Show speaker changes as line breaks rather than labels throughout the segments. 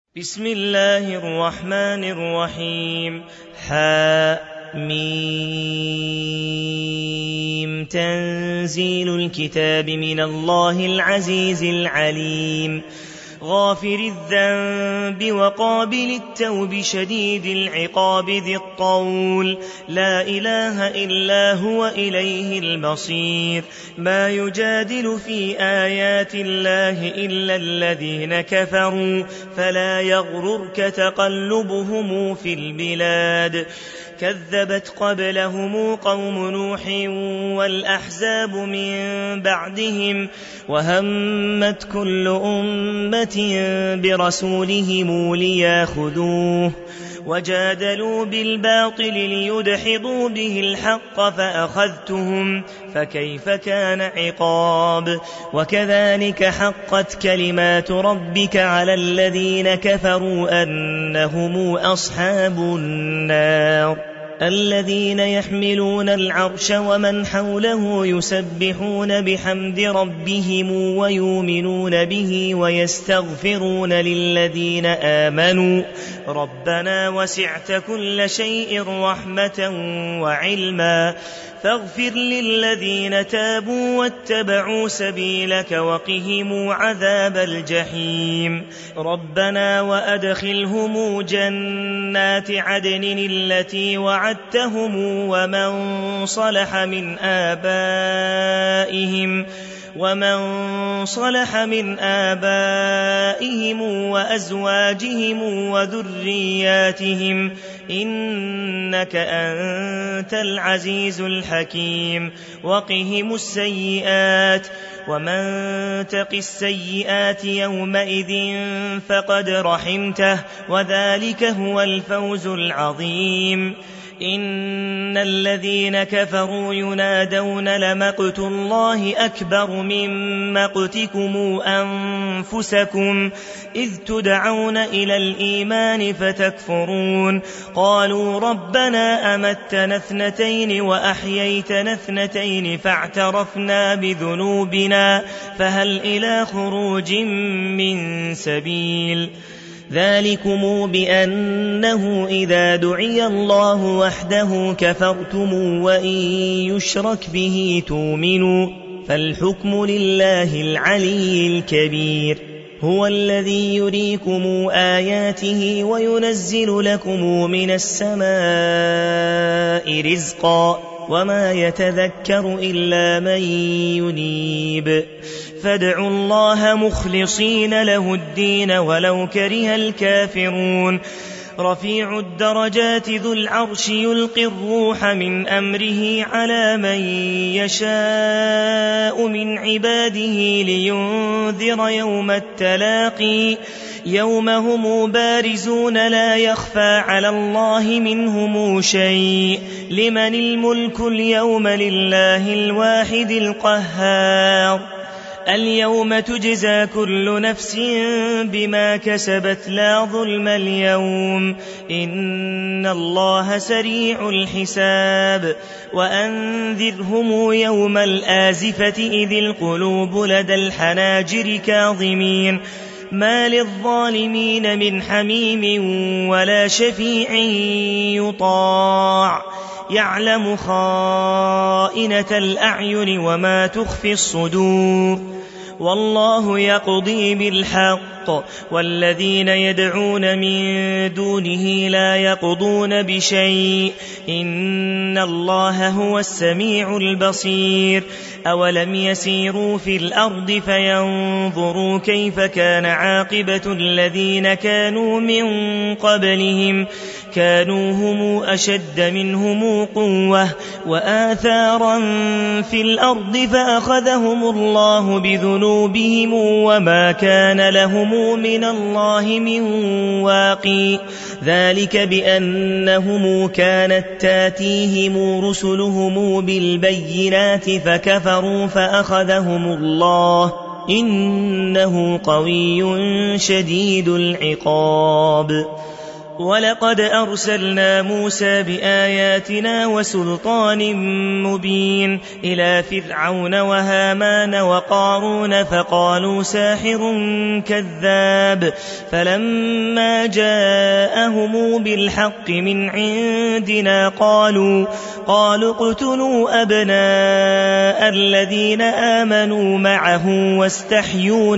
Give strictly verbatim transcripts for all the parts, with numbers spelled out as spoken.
بسم الله الرحمن الرحيم. حم تنزيل الكتاب من الله العزيز العليم غافر الذنب وقابل التوب شديد العقاب ذي الطول لا إله إلا هو إليه المصير. ما يجادل في آيات الله إلا الذين كفروا فلا يغررك تقلبهم في البلاد. كذبت قبلهم قوم نوح والأحزاب من بعدهم وهمت كل أمة برسولهم لياخذوه وجادلوا بالباطل ليدحضوا به الحق فأخذتهم فكيف كان عقاب. وكذلك حقت كلمات ربك على الذين كفروا أنهم أصحاب النار الذين يحملون العرش ومن حوله يسبحون بحمد ربهم ويؤمنون به ويستغفرون للذين آمنوا ربنا وسعت كل شيء رحمة وعلما فاغفر للذين تابوا واتبعوا سبيلك وقهم عذاب الجحيم. ربنا وأدخلهم جنات عدن التي وعدتهم ومن صلح من آبائهم ومن صلح من آبائهم وأزواجهم وذرياتهم إنك أنت العزيز الحكيم. وقهم السيئات ومن تق السيئات يومئذ فقد رحمته وذلك هو الفوز العظيم. إن الذين كفروا ينادون لمقت الله أكبر من مقتكم أنفسكم إذ تدعون إلى الإيمان فتكفرون قالوا ربنا أمتنا اثنتين وأحييتنا اثنتين فاعترفنا بذنوبنا فهل إلى خروج من سبيل. ذلكم بأنه إذا دعي الله وحده كفرتم وإن يشرك به تؤمنوا فالحكم لله العلي الكبير. هو الذي يريكم آياته وينزل لكم من السماء رزقا وما يتذكر إلا من ينيب. فادعوا الله مخلصين له الدين ولو كره الكافرون. رفيع الدرجات ذو العرش يلقي الروح من أمره على من يشاء من عباده لينذر يوم التلاقي يوم هم بارزون لا يخفى على الله منهم شيء. لمن الملك اليوم لله الواحد القهار. اليوم تجزى كل نفس بما كسبت لا ظلم اليوم إن الله سريع الحساب. وأنذرهم يوم الآزفة إذ القلوب لدى الحناجر كاظمين ما للظالمين من حميم ولا شفيع يطاع يعلم خائنة الأعين وما تخفي الصدور. والله يقضي بالحق والذين يدعون من دونه لا يقضون بشيء إن الله هو السميع البصير. أولم يسيروا في الأرض فينظروا كيف كان عاقبة الذين كانوا من قبلهم كانوا هم أشد منهم قوة وآثارا في الأرض فأخذهم الله بذنوبهم وما كان لهم من الله من واقي. ذلك بأنهم كانت تاتيهم رسلهم بالبينات فكفروا فأخذهم الله إنه قوي شديد العقاب. ولقد أرسلنا موسى بآياتنا وسلطان مبين إلى فرعون وهامان وقارون فقالوا ساحر كذاب فلما جاءهم بالحق من عندنا قالوا قالوا اقتلوا أبناء الذين آمنوا معه واستحيوا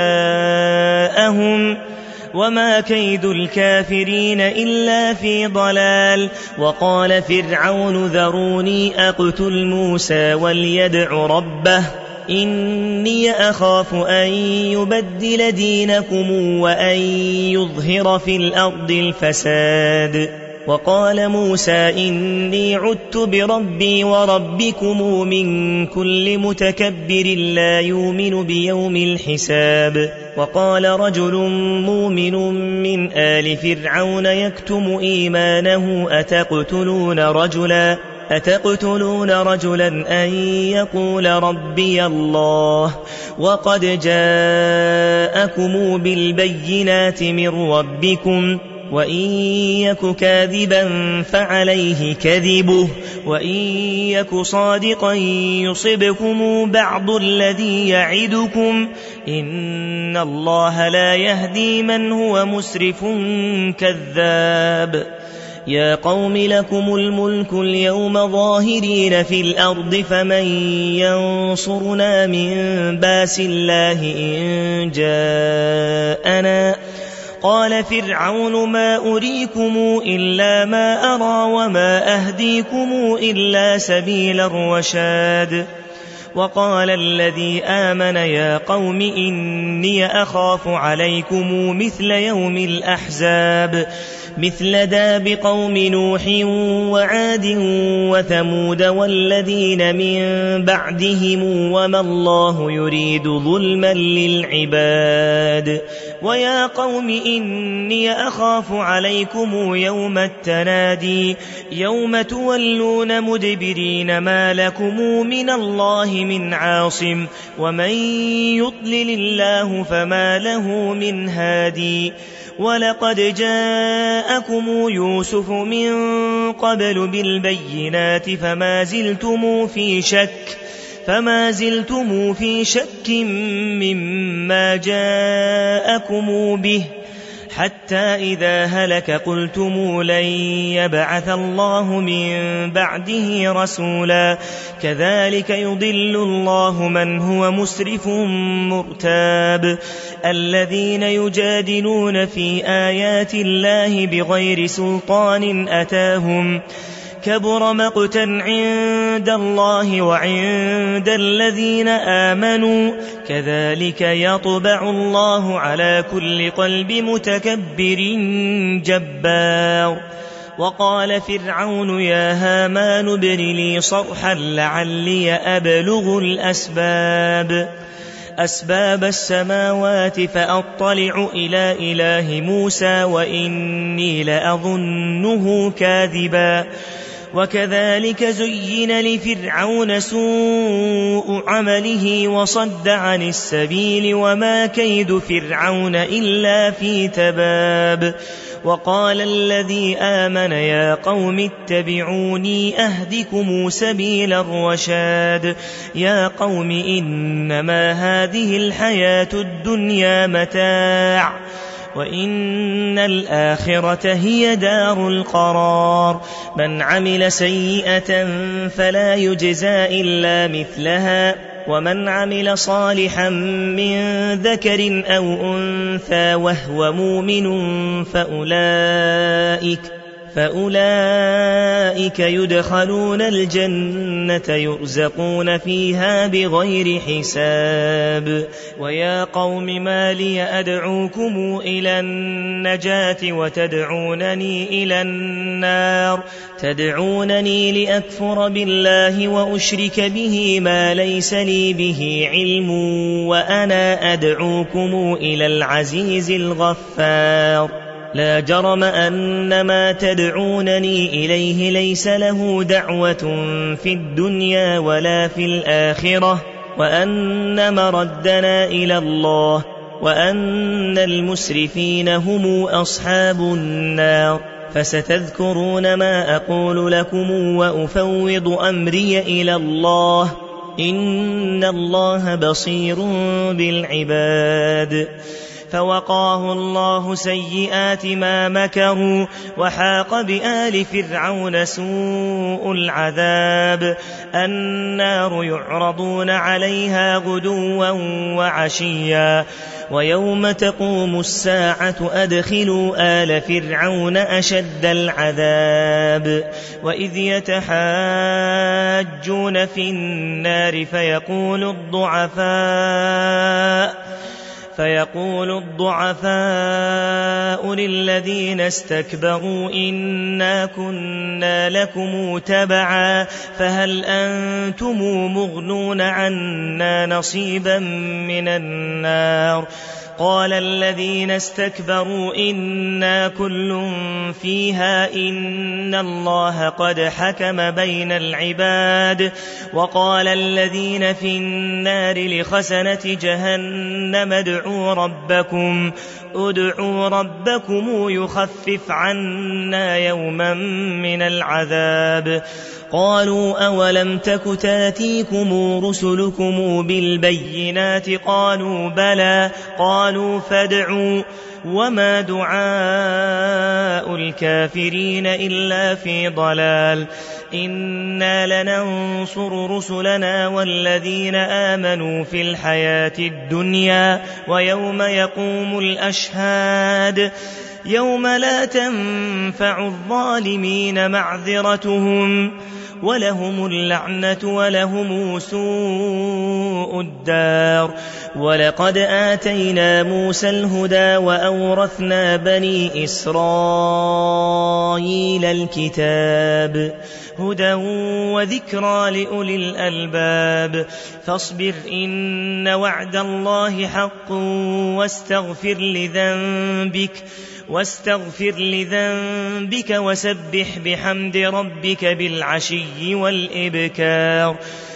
نساءهم وما كيد الكافرين إلا في ضلال. وقال فرعون ذروني أقتل موسى وليدع ربه إني أخاف أن يبدل دينكم وأن يظهر في الأرض الفساد. وقال موسى إني عدت بربي وربكم من كل متكبر لا يؤمن بيوم الحساب. وقال رجل مؤمن من آل فرعون يكتم إيمانه أتقتلون رجلا أتقتلون رجلا أن يقول ربي الله وقد جاءكم بالبينات من ربكم وإن يك كاذبا فعليه كذبه وإن يك صادقا يصبكم بعض الذي يعدكم إن الله لا يهدي من هو مسرف كذاب. يا قوم لكم الملك اليوم ظاهرين في الأرض فمن ينصرنا من باس الله إن جاءنا. قال فرعون ما أريكم إلا ما أرى وما أهديكم إلا سبيل الرشاد. وقال الذي آمن يا قوم إني أخاف عليكم مثل يوم الأحزاب مثل داب قوم نوح وعاد وثمود والذين من بعدهم وما الله يريد ظلما للعباد. ويا قوم إني أخاف عليكم يوم التنادي يوم تولون مدبرين ما لكم من الله من عاصم ومن يضلل الله فما له من هادي. ولقد جاءكم يوسف من قبل بالبينات فما زلتم في شك فما زلتم في شك مما جاءكم به حتى إذا هلك قلتم لن يبعث الله من بعده رسولا كذلك يضل الله من هو مسرف مرتاب. الذين يجادلون في آيات الله بغير سلطان أتاهم كبر مقتا عند الله وعند الذين آمنوا كذلك يطبع الله على كل قلب متكبر جبار. وقال فرعون يا هامان ابن لي صرحا لعلي أبلغ الأسباب أسباب السماوات فأطلع إلى إله موسى وإني لأظنه كاذبا. وكذلك زين لفرعون سوء عمله وصد عن السبيل وما كيد فرعون إلا في تباب. وقال الذي آمن يا قوم اتبعوني أهدكم سبيل الرشاد. يا قوم إنما هذه الحياة الدنيا متاع وإن الآخرة هي دار القرار. من عمل سيئة فلا يجزى إلا مثلها ومن عمل صالحا من ذكر أو أنثى وهو مؤمن فأولئك فأولئك يدخلون الجنة يرزقون فيها بغير حساب. ويا قوم ما لي أدعوكم إلى النجاة وتدعونني إلى النار تدعونني لأكفر بالله وأشرك به ما ليس لي به علم وأنا أدعوكم إلى العزيز الغفار. لا جرم أن ما تدعونني إليه ليس له دعوة في الدنيا ولا في الآخرة وأن مردنا إلى الله وأن المسرفين هم أصحاب النار. فستذكرون ما أقول لكم وأفوض أمري إلى الله إن الله بصير بالعباد. فوقاه الله سيئات ما مكروا وحاق بآل فرعون سوء العذاب. النار يعرضون عليها غدوا وعشيا ويوم تقوم الساعة أدخلوا آل فرعون أشد العذاب. وإذ يتحاجون في النار فيقول الضعفاء فيقول الضعفاء للذين استكبروا إنا كنا لكم تبعا فهل أنتم مغنون عنا نصيبا من النار. قال الذين استكبروا إنا كل فيها إن الله قد حكم بين العباد. وقال الذين في النار لخزنة جهنم ادعوا ربكم ادعوا ربكم يخفف عنا يوما من العذاب. قالوا أولم تك تاتيكم رسلكم بالبينات قالوا بلى قالوا فادعوا وما دعاء الكافرين إلا في ضلال. إنا لننصر رسلنا والذين آمنوا في الحياة الدنيا ويوم يقوم الأشهاد يوم لا تنفع الظالمين معذرتهم ولهم اللعنة ولهم سوء الدار. ولقد آتينا موسى الهدى وأورثنا بني إسرائيل الكتاب هدى وذكرى لأولي الألباب. فاصبر إن وعد الله حق واستغفر لذنبك واستغفر لذنبك وسبح بحمد ربك بالعشي والإبكار.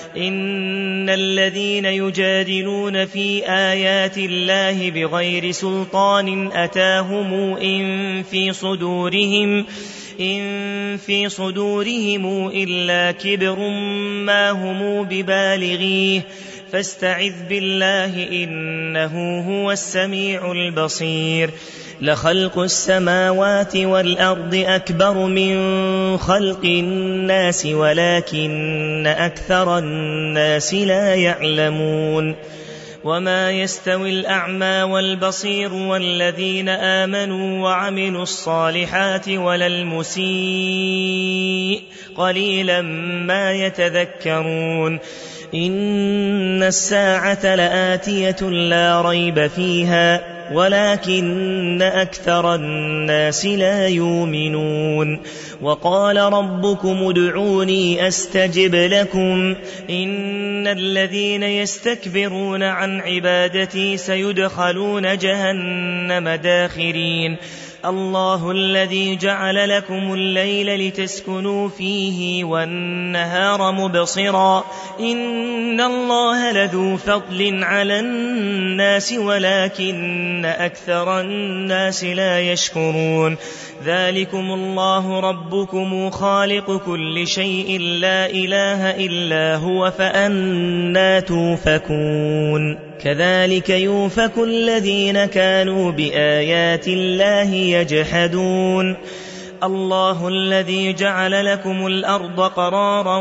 إن الذين يجادلون في آيات الله بغير سلطان أتاهم إن في صدورهم إن في صدورهم إلا كبر ما هم ببالغيه فاستعذ بالله إنه هو السميع البصير. لخلق السماوات والأرض أكبر من خلق الناس ولكن أكثر الناس لا يعلمون. وما يستوي الأعمى والبصير والذين آمنوا وعملوا الصالحات ولا المسيء قليلا ما يتذكرون. إن الساعة لآتية لا ريب فيها ولكن أكثر الناس لا يؤمنون. وقال ربكم ادعوني أستجب لكم إن الذين يستكبرون عن عبادتي سيدخلون جهنم داخرين. الله الذي جعل لكم الليل لتسكنوا فيه والنهار مبصرا إن الله لذو فضل على الناس ولكن أكثر الناس لا يشكرون. ذلكم الله ربكم خالق كل شيء لا إله إلا هو فأنى توفكون. كذلك يؤفك الذين كانوا بآيات الله يجحدون. الله الذي جعل لكم الأرض قرارا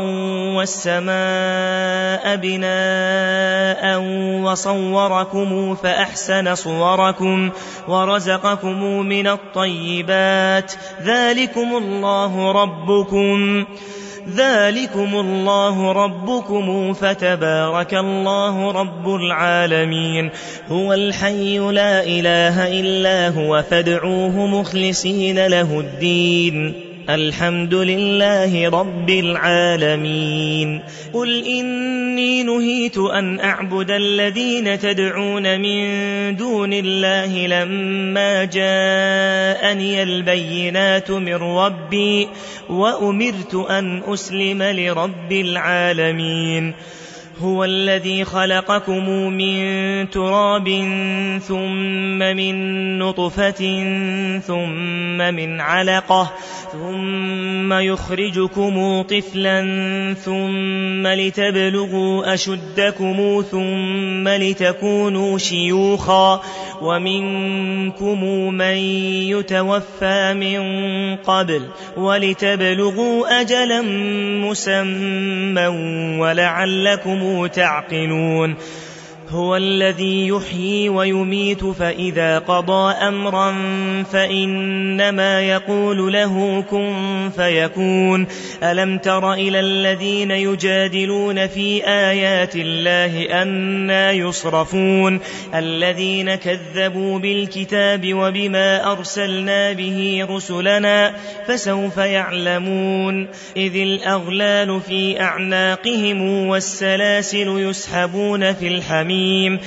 والسماء بناء وصوركم فأحسن صوركم ورزقكم من الطيبات ذلكم الله ربكم ذلكم الله ربكم فتبارك الله رب العالمين. هو الحي لا إله إلا هو فادعوه مخلصين له الدين الحمد لله رب العالمين. قل إني نهيت أن أعبد الذين تدعون من دون الله لما جاءني البينات من ربي وأمرت أن أسلم لرب العالمين. هو الذي خلقكم من تراب ثم من نطفة ثم من علقة ثم يخرجكم طفلا ثم لتبلغوا أشدكم ثم لتكونوا شيوخا ومنكم من يتوفى من قبل ولتبلغوا أجلا مسمى ولعلكم تعقلون هو الذي يحيي ويميت فإذا قضى أمرا فإنما يقول له كن فيكون ألم تر إلى الذين يجادلون في آيات الله أنى يصرفون الذين كذبوا بالكتاب وبما أرسلنا به رسلنا فسوف يعلمون إذ الأغلال في أعناقهم والسلاسل يسحبون في الحميم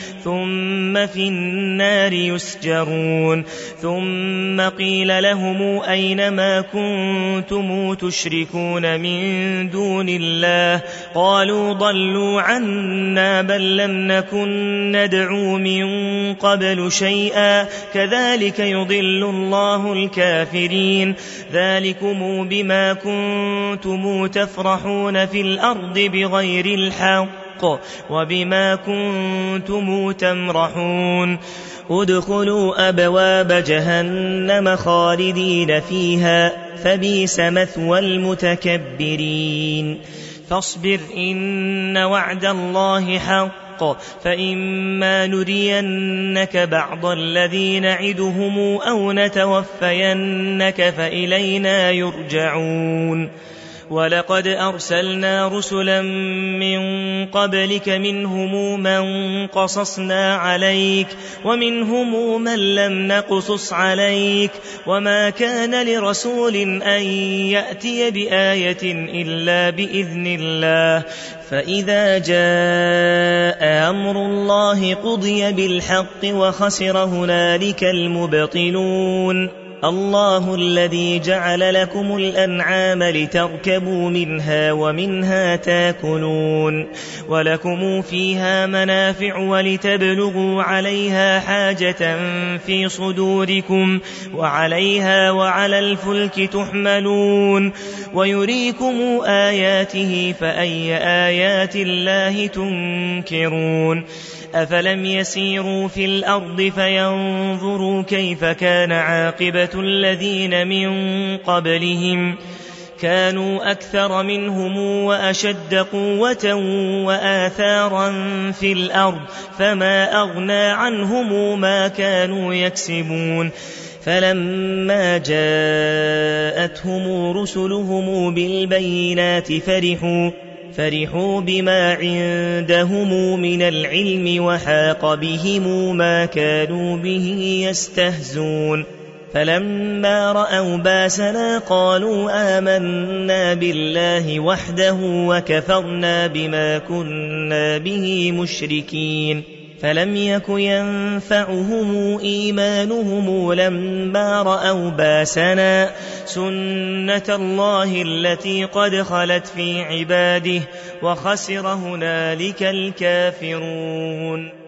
ثم في النار يسجرون ثم قيل لهم أين ما كنتم تشركون من دون الله قالوا ضلوا عنا بل لم نكن ندعو من قبل شيئا كذلك يضل الله الكافرين ذلكم بما كنتم تفرحون في الأرض بغير الحق وبما كنتم تمرحون ادخلوا أبواب جهنم خالدين فيها فبئس مثوى المتكبرين فاصبر إن وعد الله حق فإما نرينك بعض الذي نعدهم أو نتوفينك فإلينا يرجعون ولقد أرسلنا رسلا من قبلك منهم من قصصنا عليك ومنهم من لم نقصص عليك وما كان لرسول أن يأتي بآية إلا بإذن الله فإذا جاء أمر الله قضي بالحق وخسر هنالك المبطلون الله الذي جعل لكم الأنعام لتركبوا منها ومنها تاكلون ولكم فيها منافع ولتبلغوا عليها حاجة في صدوركم وعليها وعلى الفلك تحملون ويريكم آياته فأي آيات الله تنكرون أفلم يسيروا في الأرض فينظروا كيف كان عاقبة الذين من قبلهم كانوا أكثر منهم وأشد قوة وآثارا في الأرض فما أغنى عنهم ما كانوا يكسبون فلما جاءتهم رسلهم بالبينات فرحوا فرحوا بما عندهم من العلم وحاق بهم ما كانوا به يستهزون فلما رأوا باسنا قالوا آمنا بالله وحده وكفرنا بما كنا به مشركين فلم يك ينفعهم إيمانهم لما رأوا باسنا سنة الله التي قد خلت في عباده وخسر هنالك الكافرون.